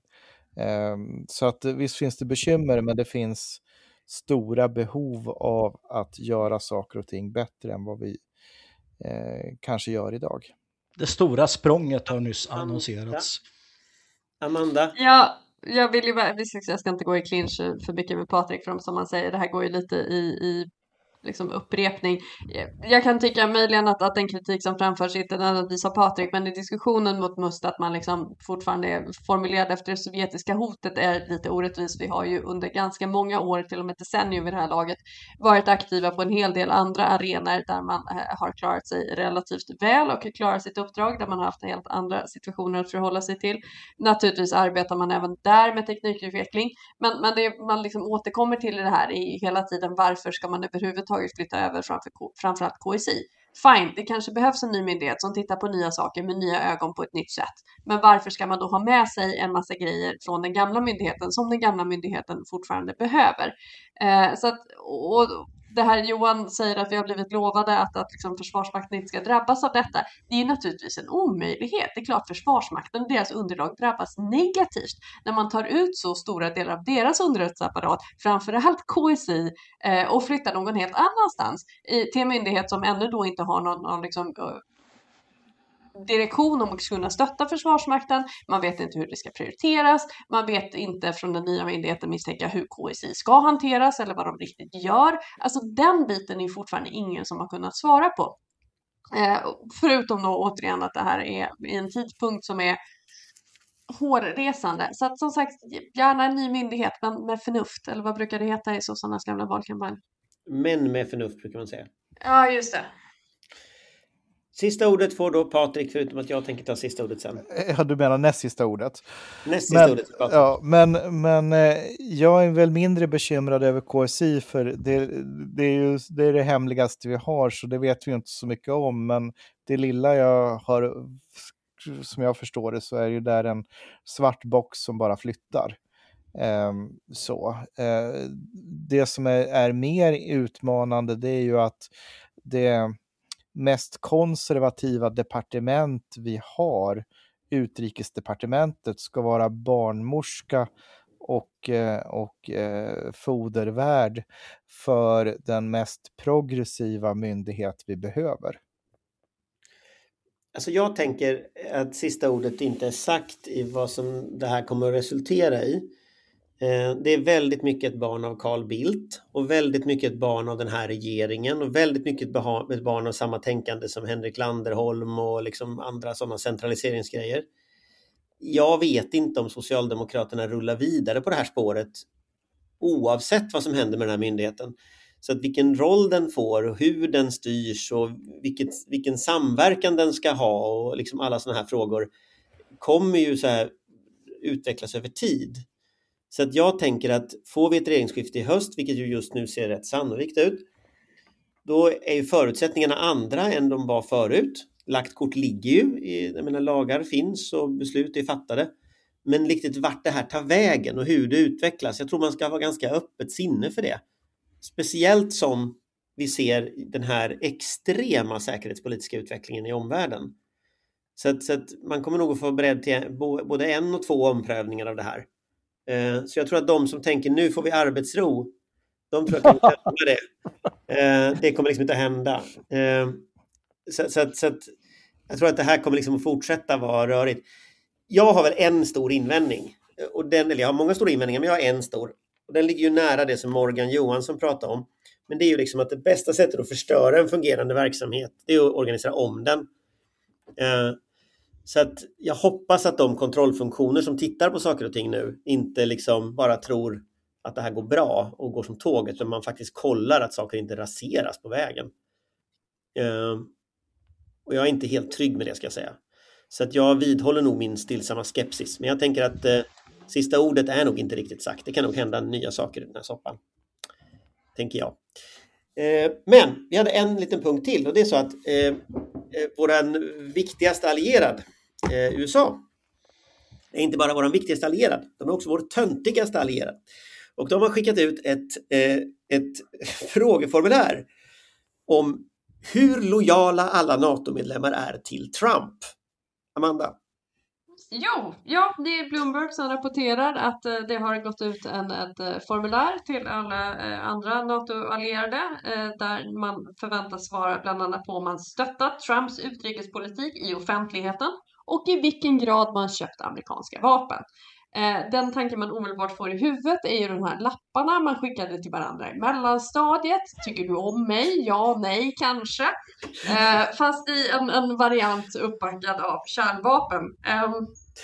D: Så att visst finns det bekymmer, men det finns stora behov av att göra saker och ting bättre än vad vi eh, kanske gör idag.
E: Det stora språnget har nyss annonserats.
B: Amanda?
F: Ja, jag vill ju bara, jag ska inte gå i clinch för mycket med Patrik, för som man säger, det här går ju lite i, i liksom upprepning. Jag kan tycka möjligen att, att den kritik som framförs inte nödvändigtvis av Patrik, men i diskussionen mot Must att man liksom fortfarande är formulerad efter det sovjetiska hotet är lite orättvis. Vi har ju under ganska många år, till och med decennier vid det här laget, varit aktiva på en hel del andra arenor där man har klarat sig relativt väl och klarat sitt uppdrag, där man har haft helt andra situationer att förhålla sig till. Naturligtvis arbetar man även där med teknikutveckling, men, men det man liksom återkommer till i det här är hela tiden varför ska man överhuvudtaget flytta över framför, framförallt K S I. Fine, det kanske behövs en ny myndighet som tittar på nya saker med nya ögon på ett nytt sätt. Men varför ska man då ha med sig en massa grejer från den gamla myndigheten som den gamla myndigheten fortfarande behöver? Eh, så att, och det här Johan säger att vi har blivit lovade att, att liksom Försvarsmakten inte ska drabbas av detta. Det är ju naturligtvis en omöjlighet. Det är klart Försvarsmakten och deras underlag drabbas negativt när man tar ut så stora delar av deras underrättelseapparat, framförallt K S I, eh, och flyttar någon helt annanstans i, till en myndighet som ännu då inte har någon, någon liksom, uh, direktion om att kunna stötta Försvarsmakten. Man vet inte hur det ska prioriteras. Man vet inte från den nya myndigheten misstänka hur K S I ska hanteras eller vad de riktigt gör. Alltså den biten är fortfarande ingen som har kunnat svara på. Eh, förutom då återigen att det här är en tidpunkt som är hårresande. Så att som sagt, gärna en ny myndighet, men med förnuft. Eller vad brukar det heta i sossarnas gamla valkampanj?
B: Men med förnuft brukar man säga.
F: Ja, just det.
B: Sista ordet får då Patrik, förutom att jag tänker ta sista ordet sen.
D: Ja, du menar näst sista ordet.
B: Näst sista
D: men,
B: ordet, Patrik.
D: Ja, men, men jag är väl mindre bekymrad över K S I, för det, det, är ju, det är det hemligaste vi har, så det vet vi inte så mycket om. Men det lilla jag har, som jag förstår det, så är ju där en svart box som bara flyttar. Um, så. Uh, det som är, är mer utmanande, det är ju att det mest konservativa departement vi har, utrikesdepartementet, ska vara barnmorska och, och eh, fodervärd för den mest progressiva myndighet vi behöver.
B: Alltså jag tänker att sista ordet inte är sagt i vad som det här kommer att resultera i. Det är väldigt mycket ett barn av Carl Bildt och väldigt mycket ett barn av den här regeringen och väldigt mycket ett barn av samma tänkande som Henrik Landerholm och liksom andra sådana centraliseringsgrejer. Jag vet inte om Socialdemokraterna rullar vidare på det här spåret oavsett vad som händer med den här myndigheten. Så att vilken roll den får och hur den styrs och vilket, vilken samverkan den ska ha och liksom alla sådana här frågor kommer ju så här utvecklas över tid. Så att jag tänker att får vi ett regeringsskifte i höst, vilket ju just nu ser rätt sannolikt ut, då är ju förutsättningarna andra än de var förut. Lagt kort ligger ju, jag menar, lagar finns och beslut är fattade. Men riktigt vart det här tar vägen och hur det utvecklas, jag tror man ska ha ganska öppet sinne för det. Speciellt som vi ser den här extrema säkerhetspolitiska utvecklingen i omvärlden. Så att, så att man kommer nog att få beredd till både en och två omprövningar av det här. Så jag tror att de som tänker nu får vi arbetsro, de tror att de kan göra det. Det kommer liksom inte att hända. Så, så, att, så att jag tror att det här kommer liksom att fortsätta vara rörigt. Jag har väl en stor invändning. Och den, eller jag har många stora invändningar, men jag har en stor. Och den ligger ju nära det som Morgan Johansson pratade om. Men det är ju liksom att det bästa sättet att förstöra en fungerande verksamhet, det är att organisera om den. Så att jag hoppas att de kontrollfunktioner som tittar på saker och ting nu inte liksom bara tror att det här går bra och går som tåget, utan man faktiskt kollar att saker inte raseras på vägen. Uh, och jag är inte helt trygg med det, ska jag säga. Så att jag vidhåller nog min stillsamma skepsis. Men jag tänker att uh, sista ordet är nog inte riktigt sagt. Det kan nog hända nya saker i den här soppan, tänker jag. Uh, men vi hade en liten punkt till, och det är så att uh, våran viktigaste allierad, eh, U S A, är inte bara våran viktigaste allierad, de är också vår töntigaste allierad. Och de har skickat ut ett, eh, ett frågeformulär om hur lojala alla NATO-medlemmar är till Trump. Amanda?
F: Jo, ja, det är Bloomberg som rapporterar att eh, det har gått ut en, ett eh, formulär till alla eh, andra NATO-allierade eh, där man förväntas svara bland annat på om man stöttat Trumps utrikespolitik i offentligheten och i vilken grad man köpt amerikanska vapen. Eh, den tanken man omedelbart får i huvudet är ju de här lapparna man skickade till varandra i mellanstadiet. Tycker du om mig? Ja, nej, kanske. Eh, fast i en, en variant uppbackad av kärnvapen. Eh,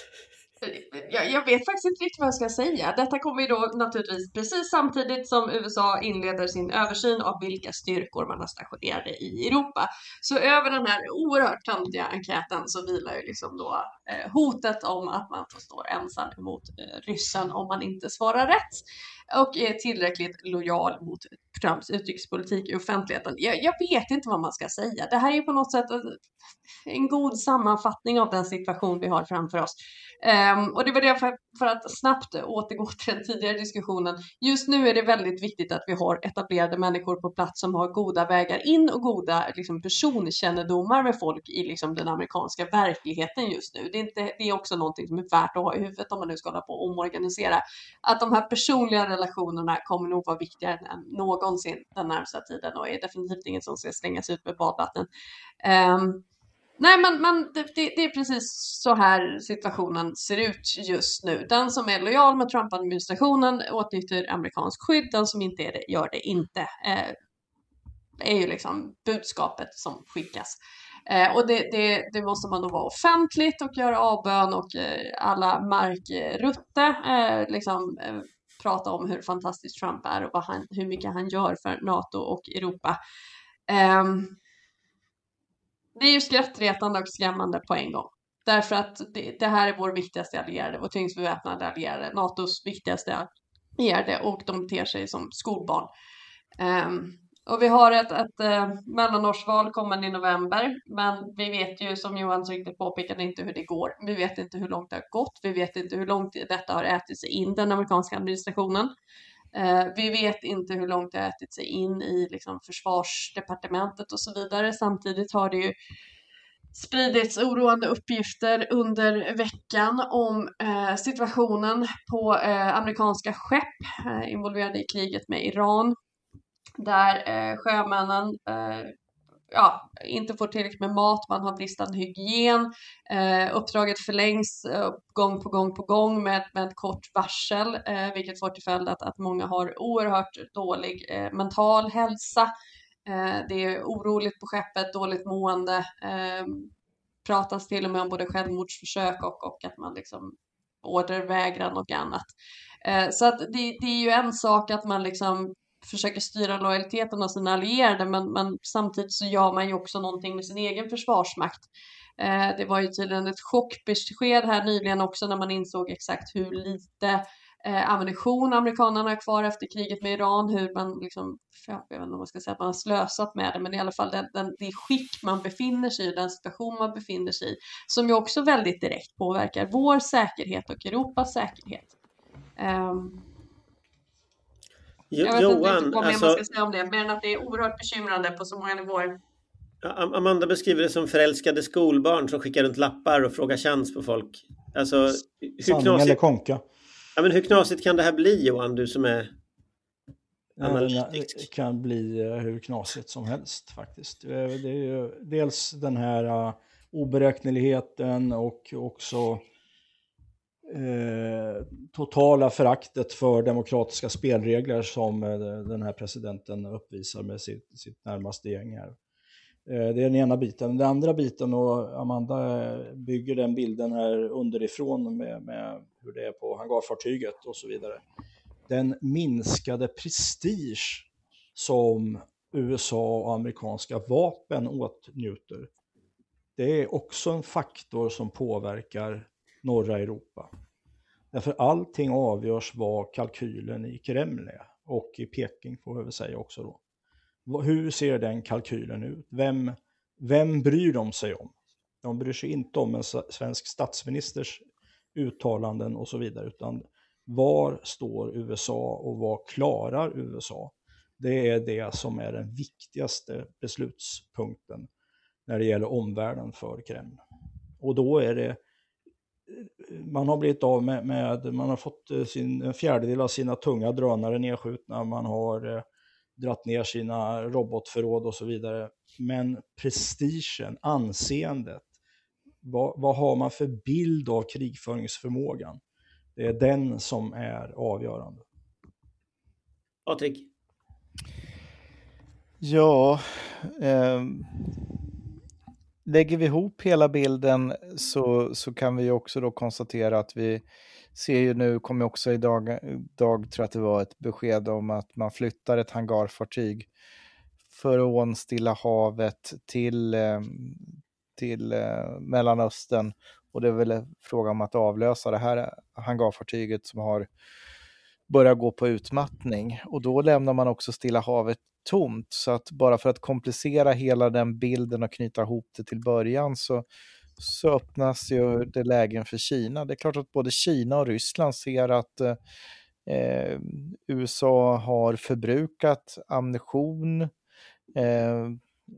F: jag, jag vet faktiskt inte riktigt vad jag ska säga. Detta kommer ju då naturligtvis precis samtidigt som U S A inleder sin översyn av vilka styrkor man har stationerade i Europa. Så över den här oerhört töntiga enkäten så vilar ju liksom då eh, hotet om att man får stå ensam emot eh, ryssen om man inte svarar rätt och är tillräckligt lojal mot Trumps utrikespolitik i offentligheten. Jag, jag vet inte vad man ska säga. Det här är ju på något sätt en god sammanfattning av den situation vi har framför oss. Um, och det var det för, för att snabbt återgå till den tidigare diskussionen. Just nu är det väldigt viktigt att vi har etablerade människor på plats som har goda vägar in och goda liksom, personkännedomar med folk i liksom, den amerikanska verkligheten just nu. Det är, inte, det är också någonting som är värt att ha i huvudet om man nu ska hålla på och omorganisera. Att de här personliga relationerna kommer nog vara viktigare än någonsin den närmsta tiden och är definitivt inget som ska slängas ut med badvatten. Um, Nej, men, men det, det är precis så här situationen ser ut just nu. Den som är lojal med Trump-administrationen åtnjuter amerikansk skydd. Den som inte är det, gör det inte. Eh, är ju liksom budskapet som skickas. Eh, och det, det, det måste man då vara offentligt och göra avbön och eh, alla markrutte eh, liksom eh, prata om hur fantastisk Trump är och vad han, hur mycket han gör för NATO och Europa. Eh, Det är ju skrattretande och skrämmande på en gång. Därför att det, det här är vår viktigaste allierade, vår tyngst beväpnade allierade, NATOs viktigaste allierade och de beter sig som skolbarn. Um, och vi har ett, ett uh, mellanårsval kommande i november, men vi vet ju som Johan så riktigt påpekade inte hur det går. Vi vet inte hur långt det har gått, vi vet inte hur långt detta har ätit sig in den amerikanska administrationen. Uh, vi vet inte hur långt det har ätit sig in i liksom, försvarsdepartementet och så vidare. Samtidigt har det ju spridits oroande uppgifter under veckan om uh, situationen på uh, amerikanska skepp uh, involverade i kriget med Iran. Där uh, sjömännen uh, ja, inte får tillräckligt med mat, man har bristande hygien. Eh, uppdraget förlängs eh, gång på gång på gång med, med ett kort varsel, eh, vilket får till följd att, att många har oerhört dålig eh, mental hälsa. Eh, det är oroligt på skeppet, dåligt mående. Eh, pratas till och med om både självmordsförsök och, och att man liksom ordervägran och annat. Eh, så att det, det är ju en sak att man liksom försöker styra lojaliteten av sina allierade, men, men samtidigt så gör man ju också någonting med sin egen försvarsmakt. Eh, det var ju tydligen ett chockbesked här nyligen också när man insåg exakt hur lite eh, ammunition amerikanerna har kvar efter kriget med Iran, hur man liksom, jag vet inte om man ska säga att man har slösat med det, men i alla fall den, den, det skick man befinner sig i, den situation man befinner sig i, som ju också väldigt direkt påverkar vår säkerhet och Europas säkerhet. Um, Jag vet
B: Johan,
F: inte riktigt vad mer
B: alltså,
F: man ska säga om det, men att det är oerhört bekymrande på så många nivåer.
B: Amanda beskriver det som förälskade skolbarn som skickar runt lappar och frågar chans på folk. Alltså, hur
E: Sanning
B: knasigt,
E: eller konka?
B: Ja, men hur knasigt kan det här bli, Johan, du som är analytisk?
E: Det kan bli hur knasigt som helst faktiskt. Det är ju dels den här oberäkneligheten och också Eh, totala föraktet för demokratiska spelregler som eh, den här presidenten uppvisar med sitt, sitt närmaste gäng här. Eh, det är den ena biten. Den andra biten, och Amanda bygger den bilden här underifrån med, med hur det är på hangarfartyget och så vidare. Den minskade prestige som U S A och amerikanska vapen åtnjuter. Det är också en faktor som påverkar norra Europa. Därför allting avgörs vad kalkylen i Kreml är, och i Peking får vi väl säga också då. Hur ser den kalkylen ut? Vem, vem bryr de sig om? De bryr sig inte om en svensk statsministers uttalanden och så vidare, utan var står U S A och vad klarar U S A? Det är det som är den viktigaste beslutspunkten när det gäller omvärlden för Kreml. Och då är det, man har blivit av med, med man har fått sin, en fjärdedel av sina tunga drönare nedskjutna, man har eh, dratt ner sina robotförråd och så vidare. Men prestigen, anseendet, vad, vad har man för bild av krigföringsförmågan? Det är den som är avgörande.
B: Patrik?
D: Ja, eh, lägger vi ihop hela bilden så, så kan vi också då konstatera att vi ser ju nu, kommer också idag, idag tror jag att det var ett besked om att man flyttar ett hangarfartyg från Stilla havet till, eh, till eh, Mellanöstern, och det är väl en fråga om att avlösa det här hangarfartyget som har börjat gå på utmattning, och då lämnar man också Stilla havet tomt. Så att bara för att komplicera hela den bilden och knyta ihop det till början så, så öppnas ju det lägen för Kina. Det är klart att både Kina och Ryssland ser att eh, U S A har förbrukat ammunition, eh,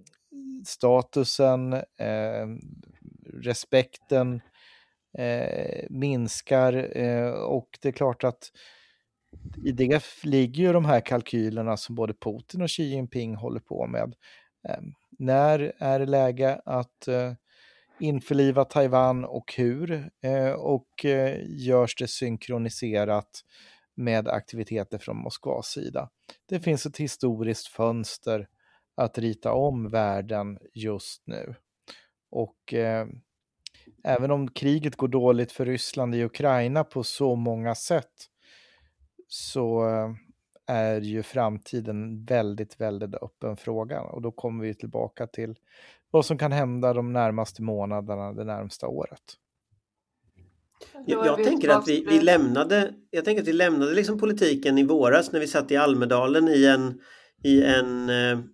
D: statusen, eh, respekten eh, minskar, eh, och det är klart att i det ligger ju de här kalkylerna som både Putin och Xi Jinping håller på med. Eh, när är det läge att eh, införliva Taiwan och hur? Eh, och eh, görs det synkroniserat med aktiviteter från Moskvas sida? Det finns ett historiskt fönster att rita om världen just nu. Och eh, även om kriget går dåligt för Ryssland i Ukraina på så många sätt, så är ju framtiden väldigt, väldigt öppen fråga. Och då kommer vi tillbaka till vad som kan hända de närmaste månaderna, det närmsta året.
B: Jag, jag tänker att vi, vi lämnade, jag tänker att vi lämnade liksom politiken i våras när vi satt i Almedalen i en, i en,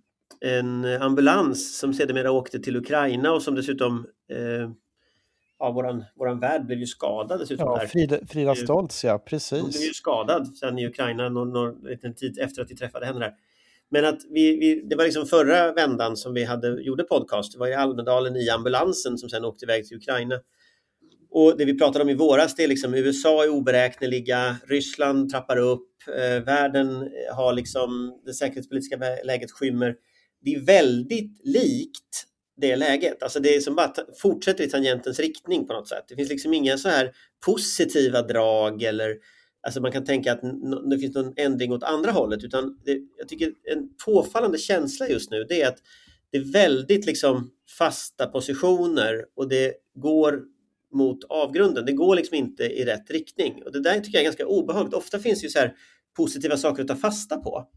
B: en ambulans som sedermera åkte till Ukraina och som dessutom... Eh, Ja, våran, våran värld blev ju skadad dessutom.
D: Ja,
B: där.
D: Frida, Frida Stoltz, ja, precis.
B: Hon blev ju skadad sen i Ukraina någon, någon liten tid efter att vi träffade henne där. Men att vi, vi, det var liksom förra vändan som vi hade, gjorde podcast. Det var i Almedalen i ambulansen som sen åkte iväg till Ukraina. Och det vi pratade om i våras, det är liksom U S A är oberäkneliga, Ryssland trappar upp, eh, världen har liksom, det säkerhetspolitiska läget skymmer. Det är väldigt likt det läget. Alltså det är som bara fortsätter i tangentens riktning på något sätt. Det finns liksom inga så här positiva drag eller alltså man kan tänka att n- det finns någon ändring åt andra hållet, utan det, jag tycker en påfallande känsla just nu, det är att det är väldigt liksom fasta positioner och det går mot avgrunden. Det går liksom inte i rätt riktning. Och det där tycker jag är ganska obehagligt. Ofta finns ju så här positiva saker att ta fasta på.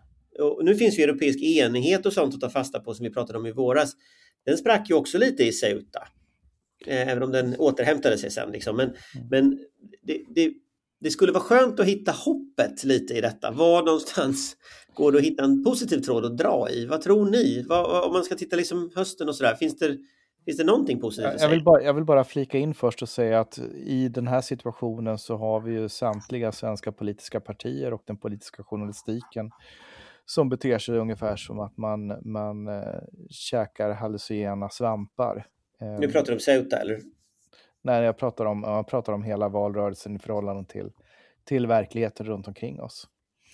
B: Och nu finns ju europeisk enighet och sånt att ta fasta på som vi pratade om i våras. Den sprack ju också lite i Ceuta. Eh, även om den återhämtade sig sen. Liksom. Men, mm. men det, det, det skulle vara skönt att hitta hoppet lite i detta. Var någonstans går det att hitta en positiv tråd att dra i? Vad tror ni? Vad, om man ska titta liksom hösten och sådär. Finns det, finns det någonting positivt att
D: jag
B: säga?
D: vill, bara, jag vill bara flika in först och säga att i den här situationen så har vi ju samtliga svenska politiska partier och den politiska journalistiken som beter sig ungefär som att man, man äh, käkar hallucinogena svampar.
B: Nu pratar du om Ceuta eller?
D: Nej, jag pratar om, jag pratar om hela valrörelsen i förhållande till, till verkligheten runt omkring oss.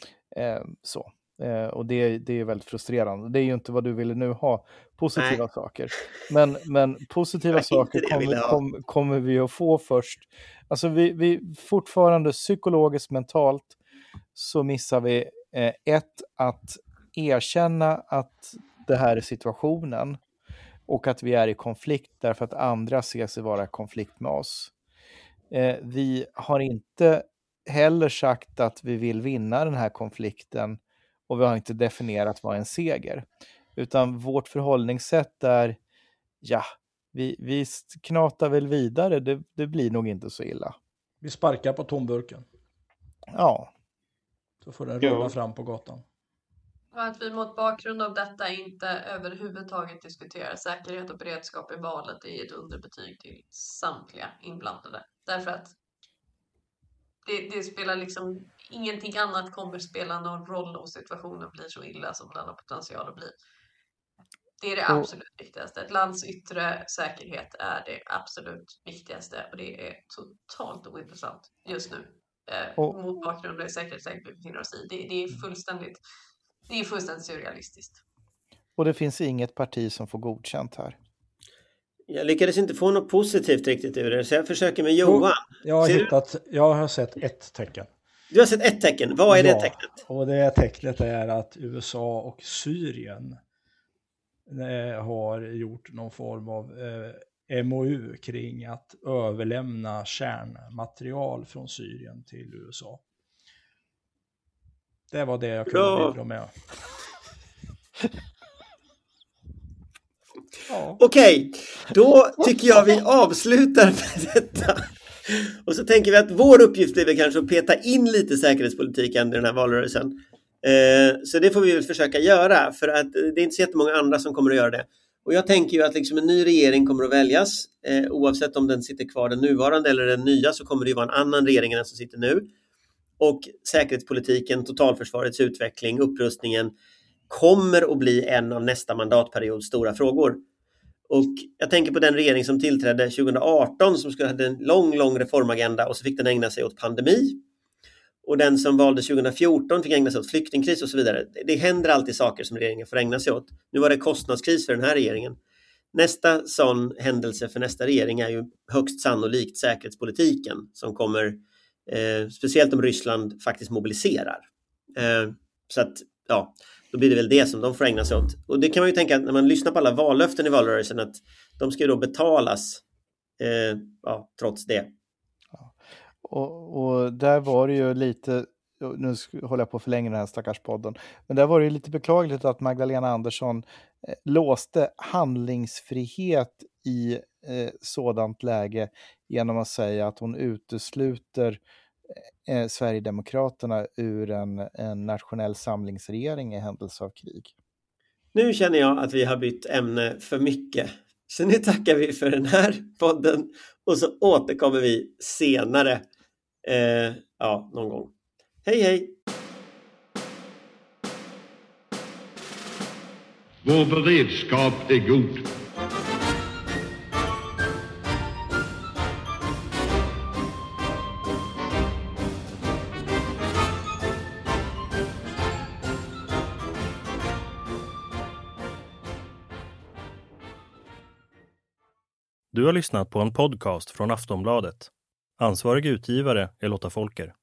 D: Eh, så. Eh, och det, det är väldigt frustrerande. Det är ju inte vad du ville nu ha, positiva Nej. saker. Men, men positiva saker kommer, kom, kommer vi att få först. Alltså vi, vi fortfarande psykologiskt, mentalt så missar vi eh, ett, att erkänna att det här är situationen och att vi är i konflikt därför att andra ser sig vara i konflikt med oss. Eh, vi har inte heller sagt att vi vill vinna den här konflikten och vi har inte definierat vad en seger. Utan vårt förhållningssätt är, ja, vi, vi knatar väl vidare, det, det blir nog inte så illa.
E: Vi sparkar på tomburken.
D: Ja.
E: Så får den rulla fram på gatan.
F: Och att vi mot bakgrund av detta inte överhuvudtaget diskuterar säkerhet och beredskap i valet är ett underbetyg till samtliga inblandade. Därför att det, det spelar liksom, ingenting annat kommer spela någon roll om situationen blir så illa som den har potential att bli. Det är det absolut och... viktigaste. Ett lands yttre säkerhet är det absolut viktigaste och det är totalt ointressant just nu. Eh, och... Mot bakgrund av det säkerhetsläget vi befinner oss i. Det, det är fullständigt Det är fullständigt surrealistiskt.
D: Och det finns inget parti som får godkänt här.
B: Jag lyckades inte få något positivt riktigt ur det, så jag försöker med Johan.
E: Jag har,
B: Ser
E: hittat, jag har sett ett tecken.
B: Du har sett ett tecken. Vad är
E: ja,
B: det tecknet?
E: Och det tecknet är att U S A och Syrien eh, har gjort någon form av eh, M O U kring att överlämna kärnmaterial från Syrien till U S A. Det var det jag kunde
B: Bra.
E: bidra med. Ja.
B: Okej, då tycker jag vi avslutar med detta. Och så tänker vi att vår uppgift är väl kanske att peta in lite säkerhetspolitiken i den här valrörelsen. Eh, så det får vi väl försöka göra, för att det är inte så jättemånga andra som kommer att göra det. Och jag tänker ju att liksom en ny regering kommer att väljas, eh, oavsett om den sitter kvar den nuvarande eller den nya, så kommer det ju vara en annan regering än den som sitter nu. Och säkerhetspolitiken, totalförsvarets utveckling, upprustningen kommer att bli en av nästa mandatperiods stora frågor. Och jag tänker på den regering som tillträdde tjugo arton som skulle ha en lång, lång reformagenda, och så fick den ägna sig åt pandemi. Och den som valde tjugo fjorton fick ägna sig åt flyktingkris och så vidare. Det händer alltid saker som regeringen får ägna sig åt. Nu var det kostnadskris för den här regeringen. Nästa sån händelse för nästa regering är ju högst sannolikt säkerhetspolitiken, som kommer, eh, speciellt om Ryssland faktiskt mobiliserar. Eh, så att, ja, då blir det väl det som de får ägna sig åt. Och det kan man ju tänka, när man lyssnar på alla vallöften i valrörelsen, att de ska ju då betalas eh, ja, trots det.
D: Ja. Och, och där var det ju lite, nu håller jag på att förlänga den här stackars podden, men där var det ju lite beklagligt att Magdalena Andersson eh, låste handlingsfrihet i eh, sådant läge genom att säga att hon utesluter eh, Sverigedemokraterna ur en, en nationell samlingsregering i händelse av krig.
B: Nu känner jag att vi har bytt ämne för mycket. Så nu tackar vi för den här podden, och så återkommer vi senare. Eh, ja, någon gång. Hej hej!
C: Vår beredskap är god.
A: Du har lyssnat på en podcast från Aftonbladet. Ansvarig utgivare är Lotta Folker.